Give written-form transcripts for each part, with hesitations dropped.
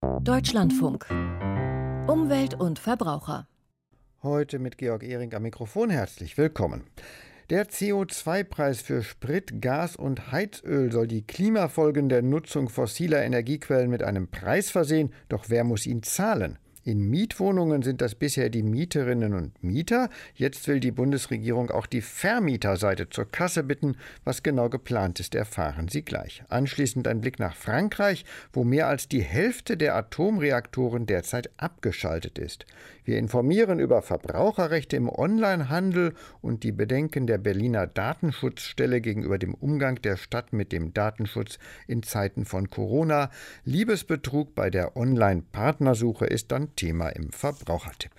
Deutschlandfunk. Umwelt und Verbraucher. Heute mit Georg Ehring am Mikrofon. Herzlich willkommen. Der CO2-Preis für Sprit, Gas und Heizöl soll die Klimafolgen der Nutzung fossiler Energiequellen mit einem Preis versehen. Doch wer muss ihn zahlen? In Mietwohnungen sind das bisher die Mieterinnen und Mieter. Jetzt will die Bundesregierung auch die Vermieterseite zur Kasse bitten. Was genau geplant ist, erfahren Sie gleich. Anschließend ein Blick nach Frankreich, wo mehr als die Hälfte der Atomreaktoren derzeit abgeschaltet ist. Wir informieren über Verbraucherrechte im Onlinehandel und die Bedenken der Berliner Datenschutzstelle gegenüber dem Umgang der Stadt mit dem Datenschutz in Zeiten von Corona. Liebesbetrug bei der Online-Partnersuche ist dann Thema im Verbrauchertipp.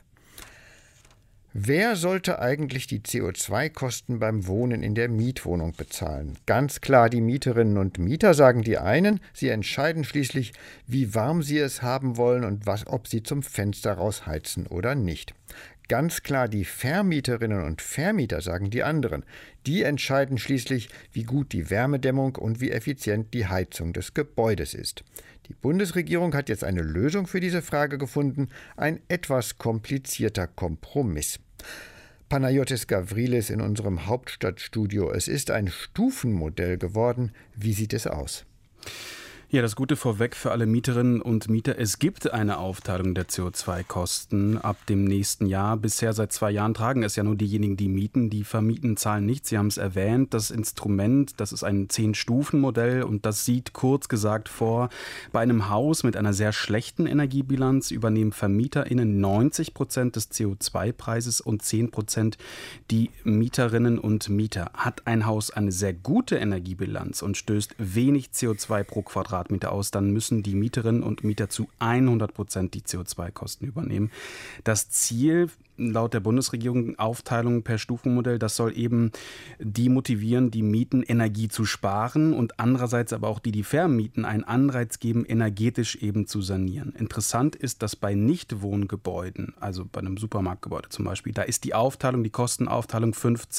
Wer sollte eigentlich die CO2-Kosten beim Wohnen in der Mietwohnung bezahlen? Ganz klar die Mieterinnen und Mieter, sagen die einen. Sie entscheiden schließlich, wie warm sie es haben wollen und ob sie zum Fenster rausheizen oder nicht. Ganz klar die Vermieterinnen und Vermieter, sagen die anderen. Die entscheiden schließlich, wie gut die Wärmedämmung und wie effizient die Heizung des Gebäudes ist. Die Bundesregierung hat jetzt eine Lösung für diese Frage gefunden, ein etwas komplizierter Kompromiss. Panayotis Gavrilis in unserem Hauptstadtstudio. Es ist ein Stufenmodell geworden. Wie sieht es aus? Ja, das Gute vorweg für alle Mieterinnen und Mieter. Es gibt eine Aufteilung der CO2-Kosten ab dem nächsten Jahr. Bisher seit 2 Jahren tragen es ja nur diejenigen, die mieten. Die vermieten, zahlen nichts. Sie haben es erwähnt. Das Instrument, das ist ein 10-Stufen-Modell und das sieht kurz gesagt vor, bei einem Haus mit einer sehr schlechten Energiebilanz übernehmen VermieterInnen 90% des CO2-Preises und 10% die Mieterinnen und Mieter. Hat ein Haus eine sehr gute Energiebilanz und stößt wenig CO2 pro Quadratmeter aus, dann müssen die Mieterinnen und Mieter zu 100% die CO2-Kosten übernehmen. Das Ziel laut der Bundesregierung, Aufteilung per Stufenmodell, das soll eben die motivieren, die mieten, Energie zu sparen und andererseits aber auch die vermieten, einen Anreiz geben, energetisch eben zu sanieren. Interessant ist, dass bei Nichtwohngebäuden, also bei einem Supermarktgebäude zum Beispiel, da ist die Aufteilung, die Kostenaufteilung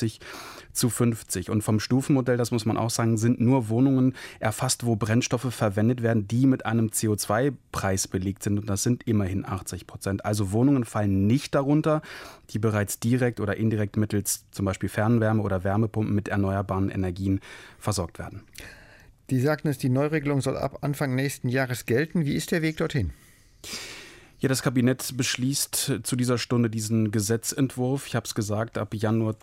50:50. Und vom Stufenmodell, das muss man auch sagen, sind nur Wohnungen erfasst, wo Brennstoffe verwendet werden, die mit einem CO2-Preis belegt sind und das sind immerhin 80%. Also Wohnungen fallen nicht darunter, die bereits direkt oder indirekt mittels zum Beispiel Fernwärme oder Wärmepumpen mit erneuerbaren Energien versorgt werden. Die sagten es, die Neuregelung soll ab Anfang nächsten Jahres gelten. Wie ist der Weg dorthin? Ja, das Kabinett beschließt zu dieser Stunde diesen Gesetzentwurf. Ich habe es gesagt, ab Januar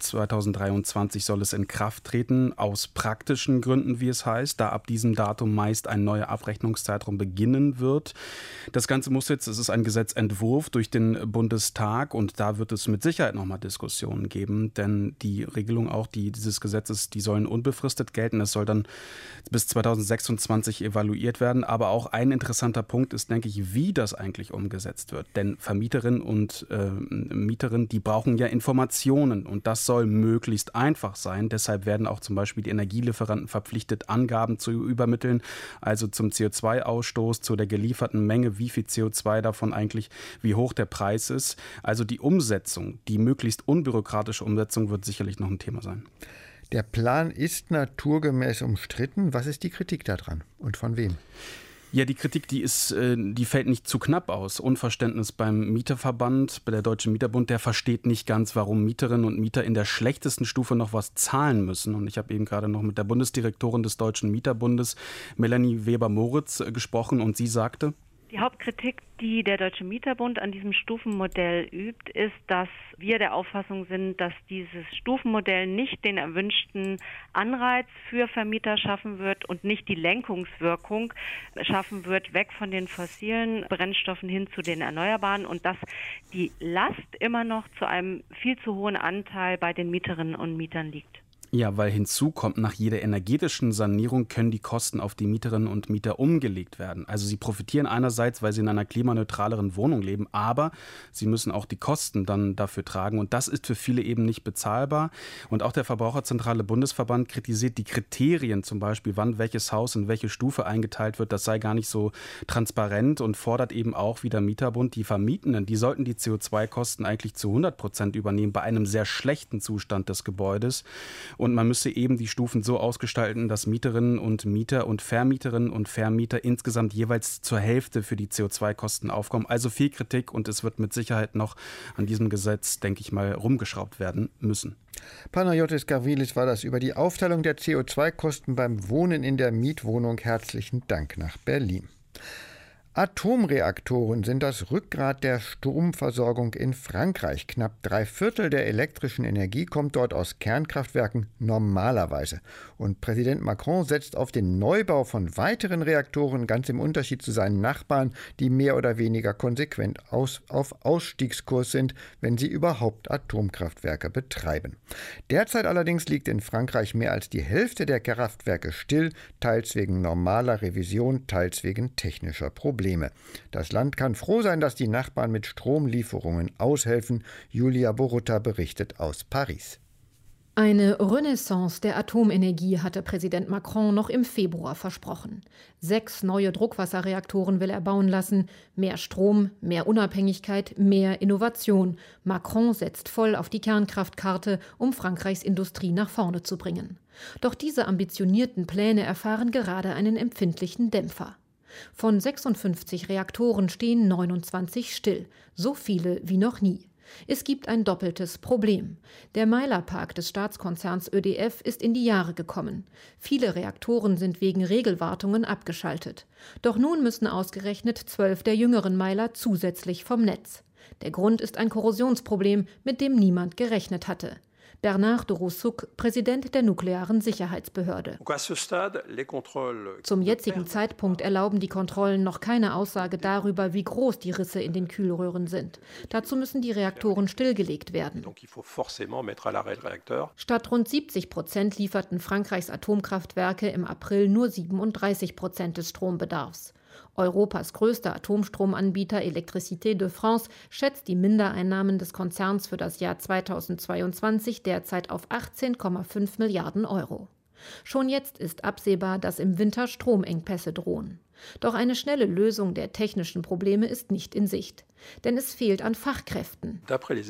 2023 soll es in Kraft treten, aus praktischen Gründen, wie es heißt, da ab diesem Datum meist ein neuer Abrechnungszeitraum beginnen wird. Das Ganze muss jetzt, es ist ein Gesetzentwurf durch den Bundestag und da wird es mit Sicherheit nochmal Diskussionen geben, denn die Regelung auch dieses Gesetzes, die sollen unbefristet gelten. Es soll dann bis 2026 evaluiert werden, aber auch ein interessanter Punkt ist, denke ich, wie das eigentlich umgesetzt wird. Denn Vermieterinnen und Mieterinnen, die brauchen ja Informationen und das soll möglichst einfach sein. Deshalb werden auch zum Beispiel die Energielieferanten verpflichtet, Angaben zu übermitteln, also zum CO2-Ausstoß, zu der gelieferten Menge, wie viel CO2 davon eigentlich, wie hoch der Preis ist. Also die Umsetzung, die möglichst unbürokratische Umsetzung wird sicherlich noch ein Thema sein. Der Plan ist naturgemäß umstritten. Was ist die Kritik daran und von wem? Ja, die Kritik, die fällt nicht zu knapp aus. Unverständnis beim Mieterverband, bei der Deutsche Mieterbund, der versteht nicht ganz, warum Mieterinnen und Mieter in der schlechtesten Stufe noch was zahlen müssen. Und ich habe eben gerade noch mit der Bundesdirektorin des Deutschen Mieterbundes, Melanie Weber-Moritz, gesprochen und sie sagte: Die Hauptkritik, die der Deutsche Mieterbund an diesem Stufenmodell übt, ist, dass wir der Auffassung sind, dass dieses Stufenmodell nicht den erwünschten Anreiz für Vermieter schaffen wird und nicht die Lenkungswirkung schaffen wird, weg von den fossilen Brennstoffen hin zu den erneuerbaren und dass die Last immer noch zu einem viel zu hohen Anteil bei den Mieterinnen und Mietern liegt. Ja, weil hinzu kommt, nach jeder energetischen Sanierung können die Kosten auf die Mieterinnen und Mieter umgelegt werden. Also sie profitieren einerseits, weil sie in einer klimaneutraleren Wohnung leben, aber sie müssen auch die Kosten dann dafür tragen und das ist für viele eben nicht bezahlbar. Und auch der Verbraucherzentrale Bundesverband kritisiert die Kriterien, zum Beispiel, wann welches Haus in welche Stufe eingeteilt wird, das sei gar nicht so transparent und fordert eben auch, wie der Mieterbund, die Vermietenden, die sollten die CO2-Kosten eigentlich zu 100% übernehmen bei einem sehr schlechten Zustand des Gebäudes. Und man müsste eben die Stufen so ausgestalten, dass Mieterinnen und Mieter und Vermieterinnen und Vermieter insgesamt jeweils zur Hälfte für die CO2-Kosten aufkommen. Also viel Kritik und es wird mit Sicherheit noch an diesem Gesetz, denke ich mal, rumgeschraubt werden müssen. Panayotis Gavrilis war das über die Aufteilung der CO2-Kosten beim Wohnen in der Mietwohnung. Herzlichen Dank nach Berlin. Atomreaktoren sind das Rückgrat der Stromversorgung in Frankreich. Knapp 3/4 der elektrischen Energie kommt dort aus Kernkraftwerken normalerweise. Und Präsident Macron setzt auf den Neubau von weiteren Reaktoren, ganz im Unterschied zu seinen Nachbarn, die mehr oder weniger konsequent auf Ausstiegskurs sind, wenn sie überhaupt Atomkraftwerke betreiben. Derzeit allerdings liegt in Frankreich mehr als die Hälfte der Kraftwerke still, teils wegen normaler Revision, teils wegen technischer Probleme. Das Land kann froh sein, dass die Nachbarn mit Stromlieferungen aushelfen. Julia Borutta berichtet aus Paris. Eine Renaissance der Atomenergie hatte Präsident Macron noch im Februar versprochen. 6 neue Druckwasserreaktoren will er bauen lassen. Mehr Strom, mehr Unabhängigkeit, mehr Innovation. Macron setzt voll auf die Kernkraftkarte, um Frankreichs Industrie nach vorne zu bringen. Doch diese ambitionierten Pläne erfahren gerade einen empfindlichen Dämpfer. Von 56 Reaktoren stehen 29 still, so viele wie noch nie. Es gibt ein doppeltes Problem. Der Meilerpark des Staatskonzerns ÖDF ist in die Jahre gekommen. Viele Reaktoren sind wegen Regelwartungen abgeschaltet. Doch nun müssen ausgerechnet 12 der jüngeren Meiler zusätzlich vom Netz. Der Grund ist ein Korrosionsproblem, mit dem niemand gerechnet hatte. Bernard de Roussouk, Präsident der nuklearen Sicherheitsbehörde. Zum jetzigen Zeitpunkt erlauben die Kontrollen noch keine Aussage darüber, wie groß die Risse in den Kühlröhren sind. Dazu müssen die Reaktoren stillgelegt werden. Statt rund 70% lieferten Frankreichs Atomkraftwerke im April nur 37% des Strombedarfs. Europas größter Atomstromanbieter Électricité de France schätzt die Mindereinnahmen des Konzerns für das Jahr 2022 derzeit auf 18,5 Milliarden Euro. Schon jetzt ist absehbar, dass im Winter Stromengpässe drohen. Doch eine schnelle Lösung der technischen Probleme ist nicht in Sicht. Denn es fehlt an Fachkräften.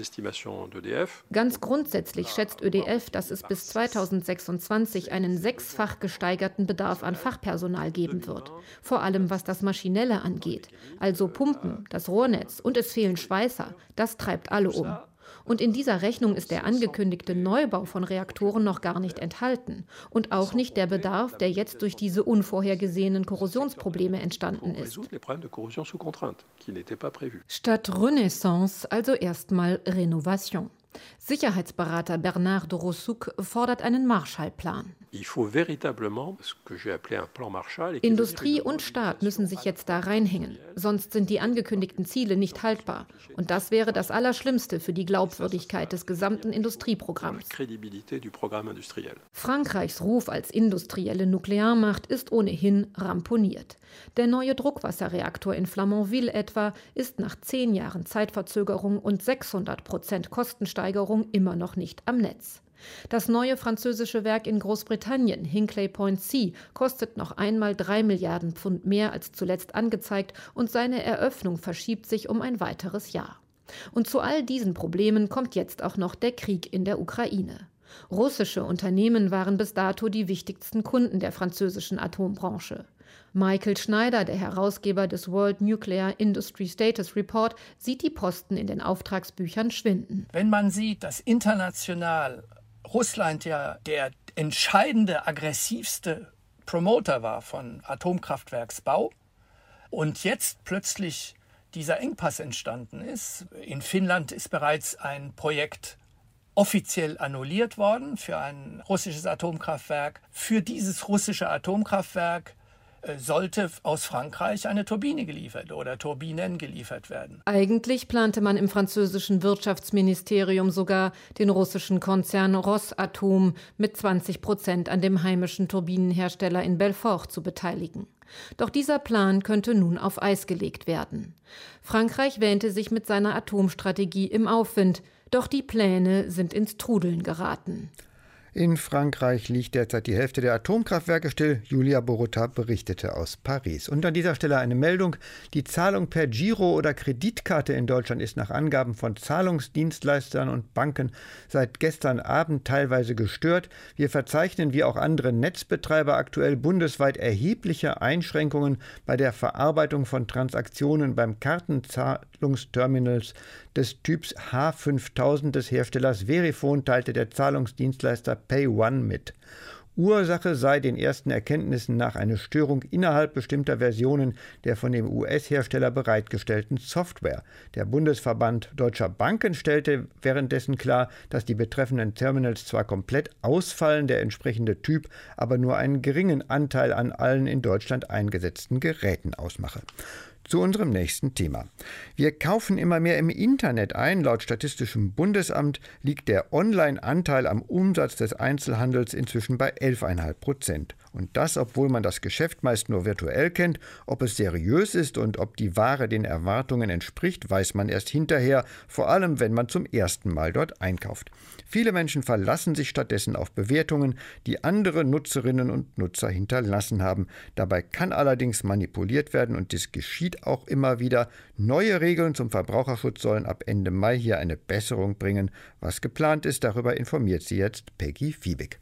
Ganz grundsätzlich schätzt ÖDF, dass es bis 2026 einen 6-fach gesteigerten Bedarf an Fachpersonal geben wird. Vor allem was das Maschinelle angeht. Also Pumpen, das Rohrnetz und es fehlen Schweißer. Das treibt alle um. Und in dieser Rechnung ist der angekündigte Neubau von Reaktoren noch gar nicht enthalten. Und auch nicht der Bedarf, der jetzt durch diese unvorhergesehenen Korrosionsprobleme entstanden ist. Statt Renaissance also erstmal Renovation. Sicherheitsberater Bernard de Roussouk fordert einen Marshallplan. Industrie und Staat müssen sich jetzt da reinhängen, sonst sind die angekündigten Ziele nicht haltbar. Und das wäre das Allerschlimmste für die Glaubwürdigkeit des gesamten Industrieprogramms. Frankreichs Ruf als industrielle Nuklearmacht ist ohnehin ramponiert. Der neue Druckwasserreaktor in Flamanville etwa ist nach 10 Jahren Zeitverzögerung und 600% Kostensteigerung immer noch nicht am Netz. Das neue französische Werk in Großbritannien, Hinkley Point C, kostet noch einmal 3 Milliarden Pfund mehr als zuletzt angezeigt und seine Eröffnung verschiebt sich um ein weiteres Jahr. Und zu all diesen Problemen kommt jetzt auch noch der Krieg in der Ukraine. Russische Unternehmen waren bis dato die wichtigsten Kunden der französischen Atombranche. Michael Schneider, der Herausgeber des World Nuclear Industry Status Report, sieht die Posten in den Auftragsbüchern schwinden. Wenn man sieht, dass international Russland ja der entscheidende, aggressivste Promoter war von Atomkraftwerksbau und jetzt plötzlich dieser Engpass entstanden ist. In Finnland ist bereits ein Projekt offiziell annulliert worden für ein russisches Atomkraftwerk. Für dieses russische Atomkraftwerk sollte aus Frankreich eine Turbine geliefert oder Turbinen geliefert werden. Eigentlich plante man im französischen Wirtschaftsministerium sogar, den russischen Konzern Rosatom mit 20% an dem heimischen Turbinenhersteller in Belfort zu beteiligen. Doch dieser Plan könnte nun auf Eis gelegt werden. Frankreich wähnte sich mit seiner Atomstrategie im Aufwind, doch die Pläne sind ins Trudeln geraten. In Frankreich liegt derzeit die Hälfte der Atomkraftwerke still. Julia Borutta berichtete aus Paris. Und an dieser Stelle eine Meldung. Die Zahlung per Giro oder Kreditkarte in Deutschland ist nach Angaben von Zahlungsdienstleistern und Banken seit gestern Abend teilweise gestört. Wir verzeichnen wie auch andere Netzbetreiber aktuell bundesweit erhebliche Einschränkungen bei der Verarbeitung von Transaktionen beim Kartenzahlungsterminals des Typs H5000 des Herstellers Verifone, teilte der Zahlungsdienstleister PayOne mit. Ursache sei den ersten Erkenntnissen nach eine Störung innerhalb bestimmter Versionen der von dem US-Hersteller bereitgestellten Software. Der Bundesverband Deutscher Banken stellte währenddessen klar, dass die betreffenden Terminals zwar komplett ausfallen, der entsprechende Typ aber nur einen geringen Anteil an allen in Deutschland eingesetzten Geräten ausmache. Zu unserem nächsten Thema. Wir kaufen immer mehr im Internet ein. Laut Statistischem Bundesamt liegt der Online-Anteil am Umsatz des Einzelhandels inzwischen bei 11,5%. Und das, obwohl man das Geschäft meist nur virtuell kennt. Ob es seriös ist und ob die Ware den Erwartungen entspricht, weiß man erst hinterher, vor allem wenn man zum ersten Mal dort einkauft. Viele Menschen verlassen sich stattdessen auf Bewertungen, die andere Nutzerinnen und Nutzer hinterlassen haben. Dabei kann allerdings manipuliert werden und dies geschieht auch immer wieder. Neue Regeln zum Verbraucherschutz sollen ab Ende Mai hier eine Besserung bringen. Was geplant ist, darüber informiert sie jetzt Peggy Fiebig.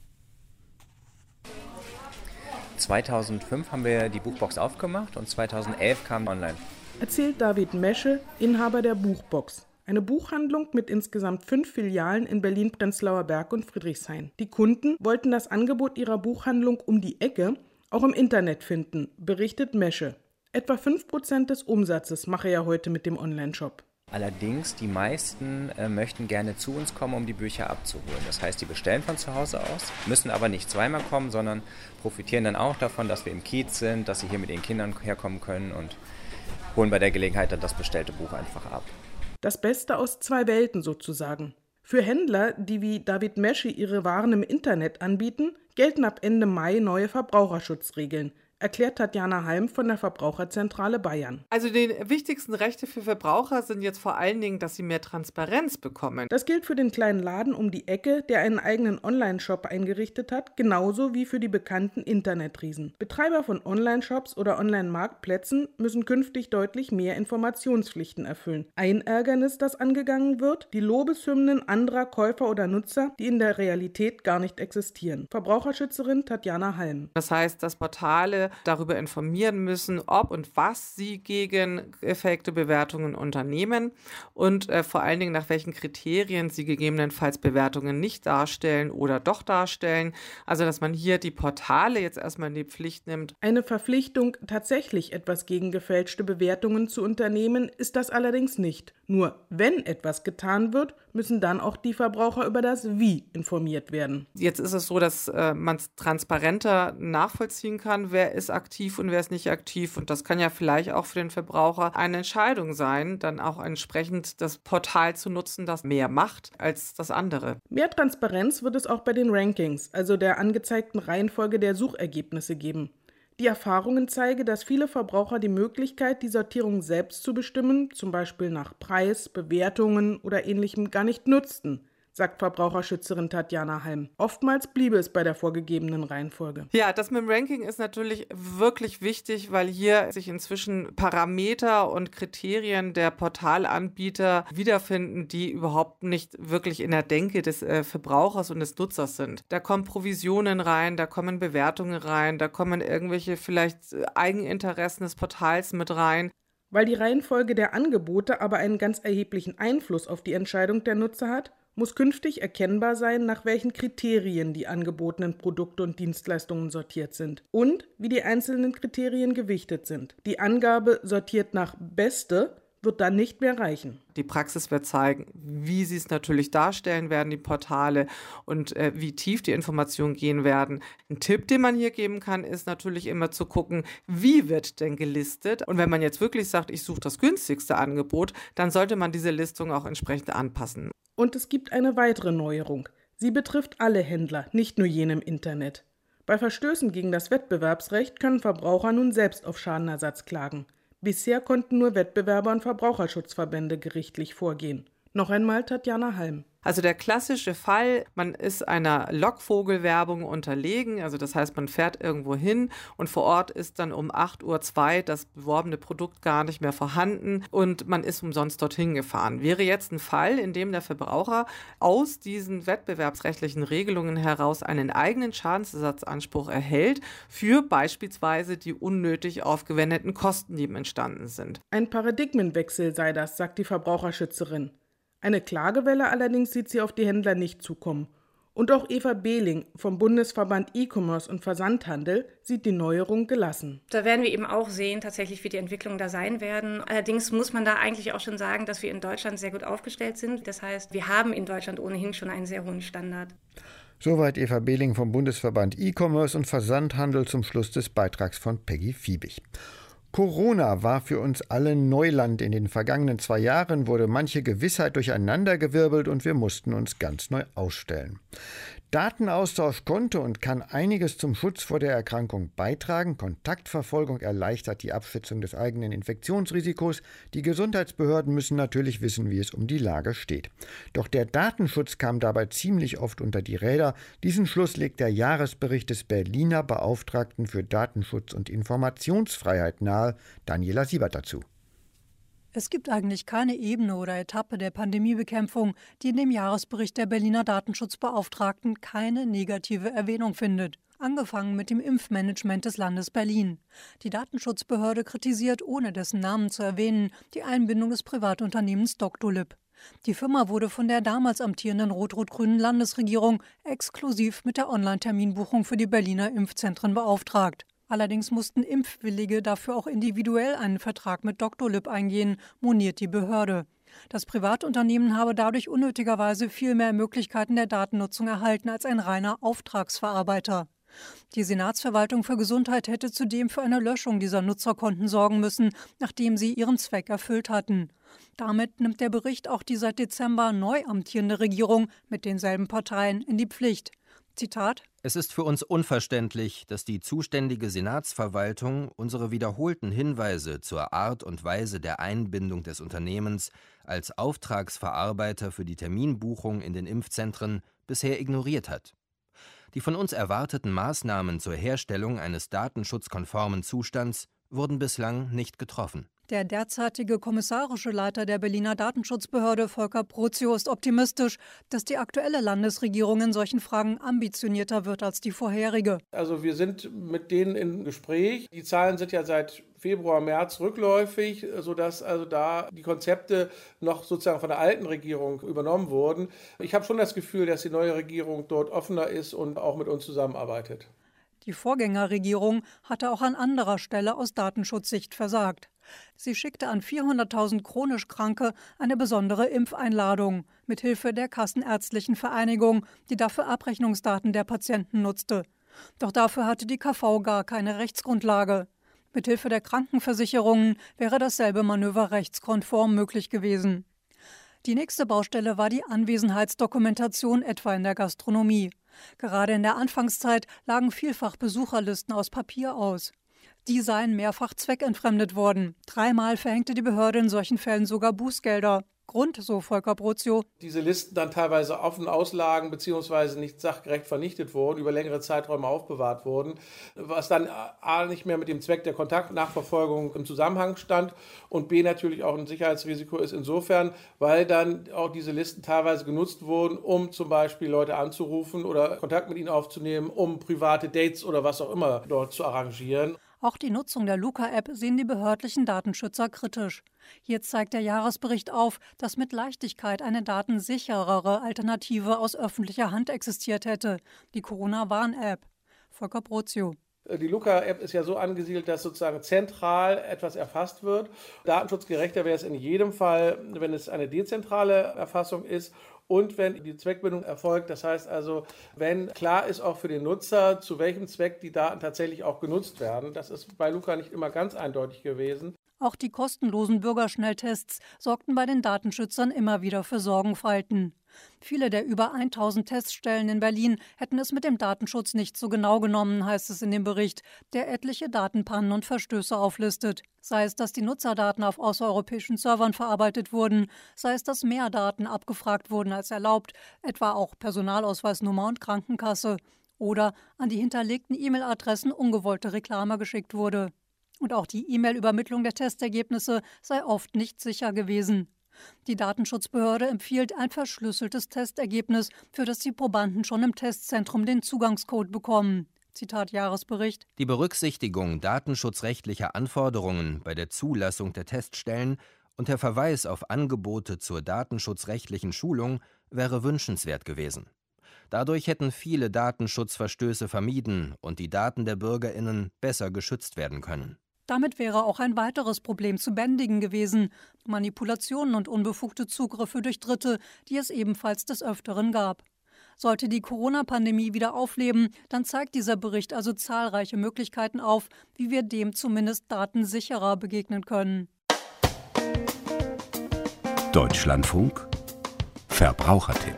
2005 haben wir die Buchbox aufgemacht und 2011 kam online. Erzählt David Mesche, Inhaber der Buchbox. Eine Buchhandlung mit insgesamt 5 Filialen in Berlin, Prenzlauer Berg und Friedrichshain. Die Kunden wollten das Angebot ihrer Buchhandlung um die Ecke auch im Internet finden, berichtet Mesche. Etwa 5% des Umsatzes mache er heute mit dem Onlineshop. Allerdings, die meisten möchten gerne zu uns kommen, um die Bücher abzuholen. Das heißt, die bestellen von zu Hause aus, müssen aber nicht zweimal kommen, sondern profitieren dann auch davon, dass wir im Kiez sind, dass sie hier mit ihren Kindern herkommen können und holen bei der Gelegenheit dann das bestellte Buch einfach ab. Das Beste aus 2 Welten sozusagen. Für Händler, die wie David Mesche ihre Waren im Internet anbieten, gelten ab Ende Mai neue Verbraucherschutzregeln, erklärt Tatjana Halm von der Verbraucherzentrale Bayern. Also die wichtigsten Rechte für Verbraucher sind jetzt vor allen Dingen, dass sie mehr Transparenz bekommen. Das gilt für den kleinen Laden um die Ecke, der einen eigenen Online-Shop eingerichtet hat, genauso wie für die bekannten Internetriesen. Betreiber von Online-Shops oder Online-Marktplätzen müssen künftig deutlich mehr Informationspflichten erfüllen. Ein Ärgernis, das angegangen wird, die Lobeshymnen anderer Käufer oder Nutzer, die in der Realität gar nicht existieren. Verbraucherschützerin Tatjana Halm. Das heißt, dass Portale darüber informieren müssen, ob und was sie gegen gefakte Bewertungen unternehmen und vor allen Dingen nach welchen Kriterien sie gegebenenfalls Bewertungen nicht darstellen oder doch darstellen. Also dass man hier die Portale jetzt erstmal in die Pflicht nimmt. Eine Verpflichtung, tatsächlich etwas gegen gefälschte Bewertungen zu unternehmen, ist das allerdings nicht. Nur wenn etwas getan wird, müssen dann auch die Verbraucher über das Wie informiert werden. Jetzt ist es so, dass man es transparenter nachvollziehen kann, wer ist aktiv und wer ist nicht aktiv. Und das kann ja vielleicht auch für den Verbraucher eine Entscheidung sein, dann auch entsprechend das Portal zu nutzen, das mehr macht als das andere. Mehr Transparenz wird es auch bei den Rankings, also der angezeigten Reihenfolge der Suchergebnisse geben. Die Erfahrungen zeigen, dass viele Verbraucher die Möglichkeit, die Sortierung selbst zu bestimmen, zum Beispiel nach Preis, Bewertungen oder Ähnlichem, gar nicht nutzten, sagt Verbraucherschützerin Tatjana Halm. Oftmals bliebe es bei der vorgegebenen Reihenfolge. Ja, das mit dem Ranking ist natürlich wirklich wichtig, weil hier sich inzwischen Parameter und Kriterien der Portalanbieter wiederfinden, die überhaupt nicht wirklich in der Denke des Verbrauchers und des Nutzers sind. Da kommen Provisionen rein, da kommen Bewertungen rein, da kommen irgendwelche vielleicht Eigeninteressen des Portals mit rein. Weil die Reihenfolge der Angebote aber einen ganz erheblichen Einfluss auf die Entscheidung der Nutzer hat, muss künftig erkennbar sein, nach welchen Kriterien die angebotenen Produkte und Dienstleistungen sortiert sind und wie die einzelnen Kriterien gewichtet sind. Die Angabe sortiert nach Beste wird dann nicht mehr reichen. Die Praxis wird zeigen, wie sie es natürlich darstellen werden, die Portale, und wie tief die Informationen gehen werden. Ein Tipp, den man hier geben kann, ist natürlich immer zu gucken, wie wird denn gelistet. Und wenn man jetzt wirklich sagt, ich suche das günstigste Angebot, dann sollte man diese Listung auch entsprechend anpassen. Und es gibt eine weitere Neuerung. Sie betrifft alle Händler, nicht nur jene im Internet. Bei Verstößen gegen das Wettbewerbsrecht können Verbraucher nun selbst auf Schadenersatz klagen. Bisher konnten nur Wettbewerber und Verbraucherschutzverbände gerichtlich vorgehen. Noch einmal Tatjana Halm. Also der klassische Fall, man ist einer Lockvogelwerbung unterlegen, also das heißt, man fährt irgendwo hin und vor Ort ist dann um 8:02 Uhr das beworbene Produkt gar nicht mehr vorhanden und man ist umsonst dorthin gefahren. Wäre jetzt ein Fall, in dem der Verbraucher aus diesen wettbewerbsrechtlichen Regelungen heraus einen eigenen Schadensersatzanspruch erhält für beispielsweise die unnötig aufgewendeten Kosten, die ihm entstanden sind. Ein Paradigmenwechsel sei das, sagt die Verbraucherschützerin. Eine Klagewelle allerdings sieht sie auf die Händler nicht zukommen. Und auch Eva Behling vom Bundesverband E-Commerce und Versandhandel sieht die Neuerung gelassen. Da werden wir eben auch sehen, tatsächlich, wie die Entwicklungen da sein werden. Allerdings muss man da eigentlich auch schon sagen, dass wir in Deutschland sehr gut aufgestellt sind. Das heißt, wir haben in Deutschland ohnehin schon einen sehr hohen Standard. Soweit Eva Behling vom Bundesverband E-Commerce und Versandhandel zum Schluss des Beitrags von Peggy Fiebig. Corona war für uns alle Neuland. In den vergangenen 2 Jahren wurde manche Gewissheit durcheinandergewirbelt und wir mussten uns ganz neu aufstellen. Datenaustausch konnte und kann einiges zum Schutz vor der Erkrankung beitragen. Kontaktverfolgung erleichtert die Abschätzung des eigenen Infektionsrisikos. Die Gesundheitsbehörden müssen natürlich wissen, wie es um die Lage steht. Doch der Datenschutz kam dabei ziemlich oft unter die Räder. Diesen Schluss legt der Jahresbericht des Berliner Beauftragten für Datenschutz und Informationsfreiheit nahe. Daniela Siebert dazu. Es gibt eigentlich keine Ebene oder Etappe der Pandemiebekämpfung, die in dem Jahresbericht der Berliner Datenschutzbeauftragten keine negative Erwähnung findet. Angefangen mit dem Impfmanagement des Landes Berlin. Die Datenschutzbehörde kritisiert, ohne dessen Namen zu erwähnen, die Einbindung des Privatunternehmens Doctolib. Die Firma wurde von der damals amtierenden rot-rot-grünen Landesregierung exklusiv mit der Online-Terminbuchung für die Berliner Impfzentren beauftragt. Allerdings mussten Impfwillige dafür auch individuell einen Vertrag mit Doctolib eingehen, moniert die Behörde. Das Privatunternehmen habe dadurch unnötigerweise viel mehr Möglichkeiten der Datennutzung erhalten als ein reiner Auftragsverarbeiter. Die Senatsverwaltung für Gesundheit hätte zudem für eine Löschung dieser Nutzerkonten sorgen müssen, nachdem sie ihren Zweck erfüllt hatten. Damit nimmt der Bericht auch die seit Dezember neu amtierende Regierung mit denselben Parteien in die Pflicht. Zitat: Es ist für uns unverständlich, dass die zuständige Senatsverwaltung unsere wiederholten Hinweise zur Art und Weise der Einbindung des Unternehmens als Auftragsverarbeiter für die Terminbuchung in den Impfzentren bisher ignoriert hat. Die von uns erwarteten Maßnahmen zur Herstellung eines datenschutzkonformen Zustands wurden bislang nicht getroffen. Der derzeitige kommissarische Leiter der Berliner Datenschutzbehörde, Volker Prozio, ist optimistisch, dass die aktuelle Landesregierung in solchen Fragen ambitionierter wird als die vorherige. Also wir sind mit denen im Gespräch. Die Zahlen sind ja seit Februar, März rückläufig, sodass also da die Konzepte noch sozusagen von der alten Regierung übernommen wurden. Ich habe schon das Gefühl, dass die neue Regierung dort offener ist und auch mit uns zusammenarbeitet. Die Vorgängerregierung hatte auch an anderer Stelle aus Datenschutzsicht versagt. Sie schickte an 400.000 chronisch Kranke eine besondere Impfeinladung mithilfe der Kassenärztlichen Vereinigung, die dafür Abrechnungsdaten der Patienten nutzte. Doch dafür hatte die KV gar keine Rechtsgrundlage. Mithilfe der Krankenversicherungen wäre dasselbe Manöver rechtskonform möglich gewesen. Die nächste Baustelle war die Anwesenheitsdokumentation, etwa in der Gastronomie. Gerade in der Anfangszeit lagen vielfach Besucherlisten aus Papier aus. Die seien mehrfach zweckentfremdet worden. 3-mal verhängte die Behörde in solchen Fällen sogar Bußgelder. Grund, so Volker Prozio: Diese Listen dann teilweise offen auslagen bzw. nicht sachgerecht vernichtet wurden, über längere Zeiträume aufbewahrt wurden, was dann A nicht mehr mit dem Zweck der Kontaktnachverfolgung im Zusammenhang stand und B natürlich auch ein Sicherheitsrisiko ist insofern, weil dann auch diese Listen teilweise genutzt wurden, um zum Beispiel Leute anzurufen oder Kontakt mit ihnen aufzunehmen, um private Dates oder was auch immer dort zu arrangieren. Auch die Nutzung der Luca-App sehen die behördlichen Datenschützer kritisch. Hier zeigt der Jahresbericht auf, dass mit Leichtigkeit eine datensicherere Alternative aus öffentlicher Hand existiert hätte, die Corona-Warn-App. Volker Prozio: Die Luca-App ist ja so angesiedelt, dass sozusagen zentral etwas erfasst wird. Datenschutzgerechter wäre es in jedem Fall, wenn es eine dezentrale Erfassung ist. Und wenn die Zweckbindung erfolgt, das heißt also, wenn klar ist auch für den Nutzer, zu welchem Zweck die Daten tatsächlich auch genutzt werden. Das ist bei Luca nicht immer ganz eindeutig gewesen. Auch die kostenlosen Bürgerschnelltests sorgten bei den Datenschützern immer wieder für Sorgenfalten. Viele der über 1000 Teststellen in Berlin hätten es mit dem Datenschutz nicht so genau genommen, heißt es in dem Bericht, der etliche Datenpannen und Verstöße auflistet. Sei es, dass die Nutzerdaten auf außereuropäischen Servern verarbeitet wurden, sei es, dass mehr Daten abgefragt wurden als erlaubt, etwa auch Personalausweisnummer und Krankenkasse, oder an die hinterlegten E-Mail-Adressen ungewollte Reklame geschickt wurde. Und auch die E-Mail-Übermittlung der Testergebnisse sei oft nicht sicher gewesen. Die Datenschutzbehörde empfiehlt ein verschlüsseltes Testergebnis, für das die Probanden schon im Testzentrum den Zugangscode bekommen. Zitat Jahresbericht. Die Berücksichtigung datenschutzrechtlicher Anforderungen bei der Zulassung der Teststellen und der Verweis auf Angebote zur datenschutzrechtlichen Schulung wäre wünschenswert gewesen. Dadurch hätten viele Datenschutzverstöße vermieden und die Daten der BürgerInnen besser geschützt werden können. Damit wäre auch ein weiteres Problem zu bändigen gewesen: Manipulationen und unbefugte Zugriffe durch Dritte, die es ebenfalls des Öfteren gab. Sollte die Corona-Pandemie wieder aufleben, dann zeigt dieser Bericht also zahlreiche Möglichkeiten auf, wie wir dem zumindest datensicherer begegnen können. Deutschlandfunk Verbrauchertipp.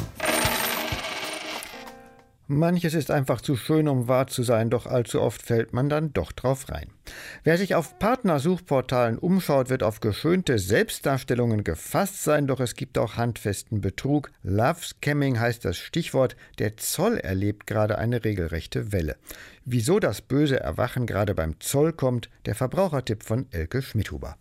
Manches ist einfach zu schön, um wahr zu sein, doch allzu oft fällt man dann doch drauf rein. Wer sich auf Partnersuchportalen umschaut, wird auf geschönte Selbstdarstellungen gefasst sein, doch es gibt auch handfesten Betrug. Love Scamming heißt das Stichwort. Der Zoll erlebt gerade eine regelrechte Welle. Wieso das böse Erwachen gerade beim Zoll kommt, der Verbrauchertipp von Elke Schmidhuber.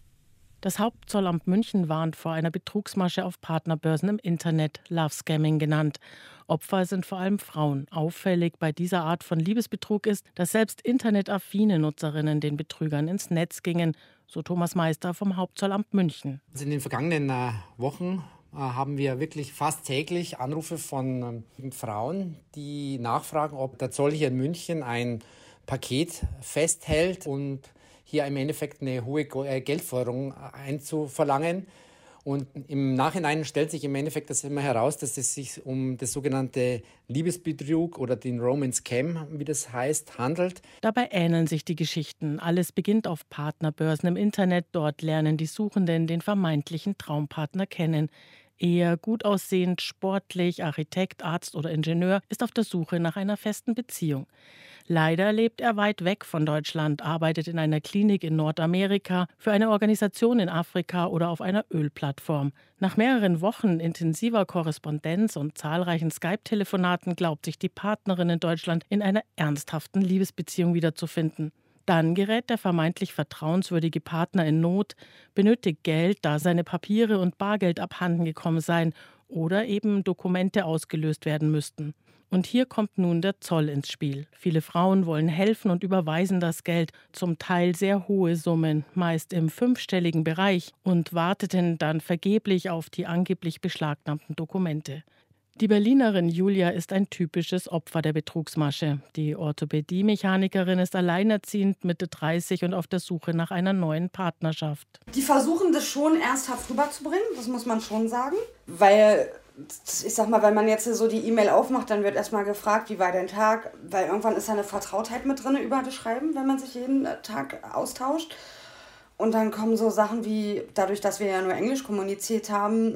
Das Hauptzollamt München warnt vor einer Betrugsmasche auf Partnerbörsen im Internet, Love Scamming genannt. Opfer sind vor allem Frauen. Auffällig bei dieser Art von Liebesbetrug ist, dass selbst internetaffine Nutzerinnen den Betrügern ins Netz gingen, so Thomas Meister vom Hauptzollamt München. Also in den vergangenen Wochen haben wir wirklich fast täglich Anrufe von Frauen, die nachfragen, ob der Zoll hier in München ein Paket festhält und hier im Endeffekt eine hohe Geldforderung einzuverlangen. Und im Nachhinein stellt sich im Endeffekt das immer heraus, dass es sich um das sogenannte Liebesbetrug oder den Romance Scam, wie das heißt, handelt. Dabei ähneln sich die Geschichten. Alles beginnt auf Partnerbörsen im Internet. Dort lernen die Suchenden den vermeintlichen Traumpartner kennen. Eher gut aussehend, sportlich, Architekt, Arzt oder Ingenieur, ist auf der Suche nach einer festen Beziehung. Leider lebt er weit weg von Deutschland, arbeitet in einer Klinik in Nordamerika, für eine Organisation in Afrika oder auf einer Ölplattform. Nach mehreren Wochen intensiver Korrespondenz und zahlreichen Skype-Telefonaten glaubt sich die Partnerin in Deutschland in einer ernsthaften Liebesbeziehung wiederzufinden. Dann gerät der vermeintlich vertrauenswürdige Partner in Not, benötigt Geld, da seine Papiere und Bargeld abhanden gekommen seien oder eben Dokumente ausgelöst werden müssten. Und hier kommt nun der Zoll ins Spiel. Viele Frauen wollen helfen und überweisen das Geld, zum Teil sehr hohe Summen, meist im 5-stelligen Bereich, und warteten dann vergeblich auf die angeblich beschlagnahmten Dokumente. Die Berlinerin Julia ist ein typisches Opfer der Betrugsmasche. Die Orthopädie-Mechanikerin ist alleinerziehend, Mitte 30 und auf der Suche nach einer neuen Partnerschaft. Die versuchen das schon ernsthaft rüberzubringen, das muss man schon sagen, weil ich sag mal, wenn man jetzt so die E-Mail aufmacht, dann wird erstmal gefragt, wie war dein Tag, weil irgendwann ist da eine Vertrautheit mit drin über das Schreiben, wenn man sich jeden Tag austauscht. Und dann kommen so Sachen wie, dadurch, dass wir ja nur Englisch kommuniziert haben,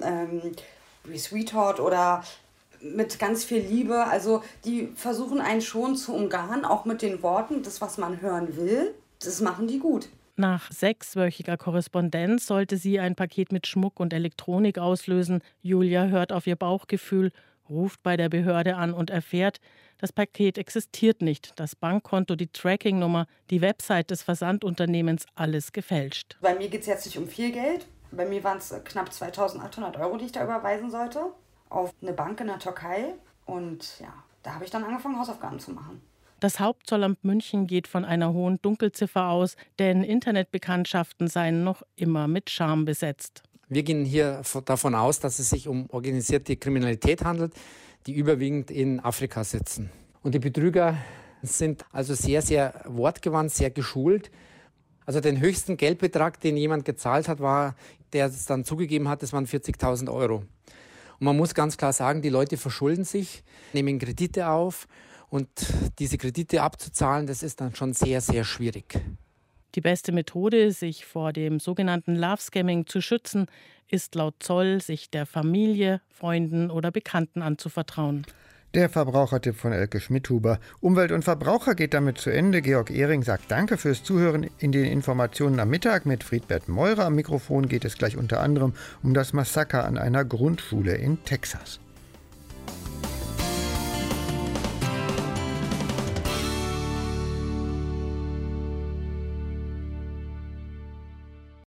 wie Sweetheart oder mit ganz viel Liebe. Also die versuchen einen schon zu umgarnen, auch mit den Worten, das, was man hören will, das machen die gut. Nach 6-wöchiger Korrespondenz sollte sie ein Paket mit Schmuck und Elektronik auslösen. Julia hört auf ihr Bauchgefühl, ruft bei der Behörde an und erfährt, das Paket existiert nicht. Das Bankkonto, die Trackingnummer, die Website des Versandunternehmens, alles gefälscht. Bei mir geht es jetzt nicht um viel Geld. Bei mir waren es knapp 2.800 €, die ich da überweisen sollte, auf eine Bank in der Türkei. Und ja, da habe ich dann angefangen, Hausaufgaben zu machen. Das Hauptzollamt München geht von einer hohen Dunkelziffer aus, denn Internetbekanntschaften seien noch immer mit Charme besetzt. Wir gehen hier davon aus, dass es sich um organisierte Kriminalität handelt, die überwiegend in Afrika sitzen. Und die Betrüger sind also sehr, sehr wortgewandt, sehr geschult. Also den höchsten Geldbetrag, den jemand gezahlt hat, der es dann zugegeben hat, das waren 40.000 €. Und man muss ganz klar sagen, die Leute verschulden sich, nehmen Kredite auf. Und diese Kredite abzuzahlen, das ist dann schon sehr, sehr schwierig. Die beste Methode, sich vor dem sogenannten Love-Scamming zu schützen, ist laut Zoll, sich der Familie, Freunden oder Bekannten anzuvertrauen. Der Verbrauchertipp von Elke Schmidhuber. Umwelt und Verbraucher geht damit zu Ende. Georg Ehring sagt Danke fürs Zuhören in den Informationen am Mittag. Mit Friedbert Meurer am Mikrofon geht es gleich unter anderem um das Massaker an einer Grundschule in Texas.